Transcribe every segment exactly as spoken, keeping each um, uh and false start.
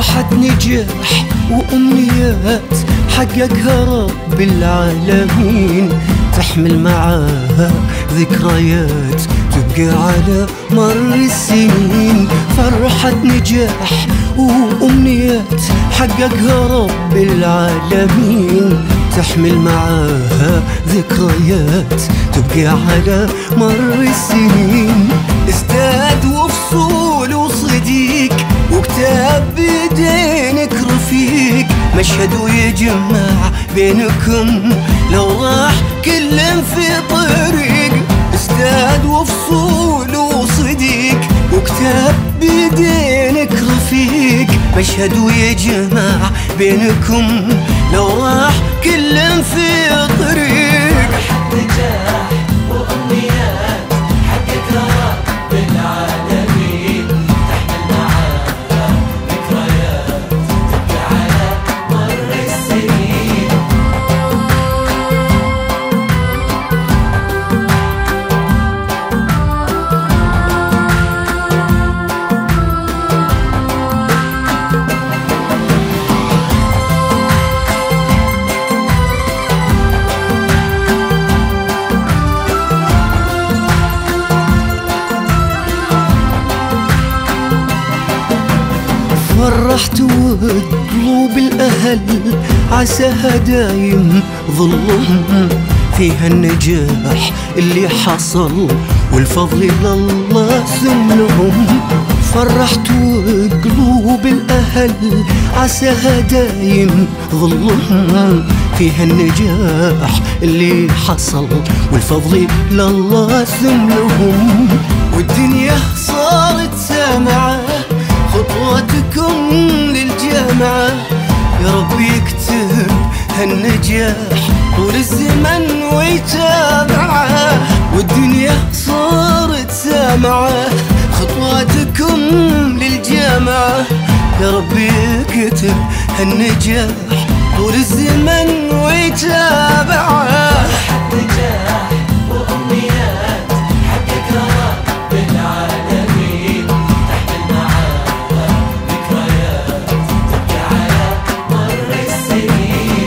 فرحة نجاح وأمنيات حققها رب العالمين، تحمل معاها ذكريات تبقى على مر السنين. فرحة نجاح وأمنيات حققها رب العالمين، تحمل معاها ذكريات تبقى على مر السنين. ازداد وفصول وصديق وكتاب بيدينك رفيق، مشهد ويجمع بينكم لو راح كل في طريق. ازداد وفصول وصديق وكتاب بيدينك رفيق، مشهد ويجمع بينكم لو راح كل في طريق. فرحة نجاح وأمنيات حققها رب العالمين، تحمل معاها ذكريات تبقى على مر السنين. فرحت وقلوب الأهل عساها دايم ظلهم، فيها النجاح اللي حصل والفضل لله سملهم. فرحت وقلوب الأهل عساها دايم ظلهم، فيها النجاح اللي حصل والفضل لله سملهم. والدنيا صارت سامعة خطواتكم للجامعة، يا رب يكتب هالنجاح طول الزمن ويتابعه. والدنيا صارت سامعة خطواتكم للجامعة، يا رب يكتب هالنجاح طول الزمن ويتابعه. نجاح وأمنيات حققها رب العالمين، تحمل معاها ذكريات تبقى على مر السنين.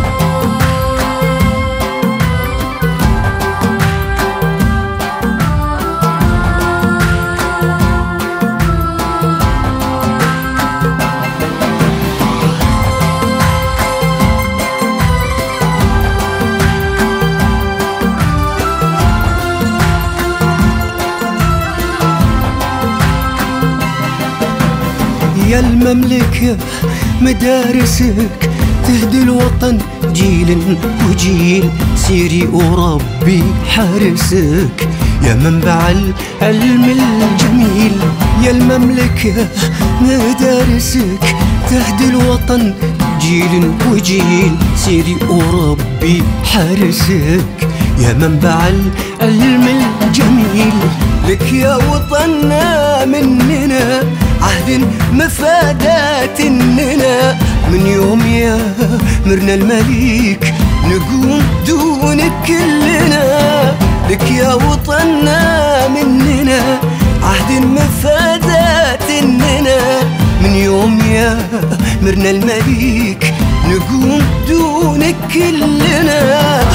يا المملكة مدارسك تهدي الوطن جيل وجيل، سيري وربي حارسك يا منبع العلم الجميل. يا المملكة مدارسك تهدي الوطن جيل وجيل، سيري وربي حارسك يا منبع العلم الجميل. لك يا وطننا مننا عهد مفادات إننا، من يوم يا مرنا المليك نقوم دونك كلنا. لك يا وطننا مننا عهد مفادات إننا، من يوم يا مرنا المليك نقوم دونك كلنا.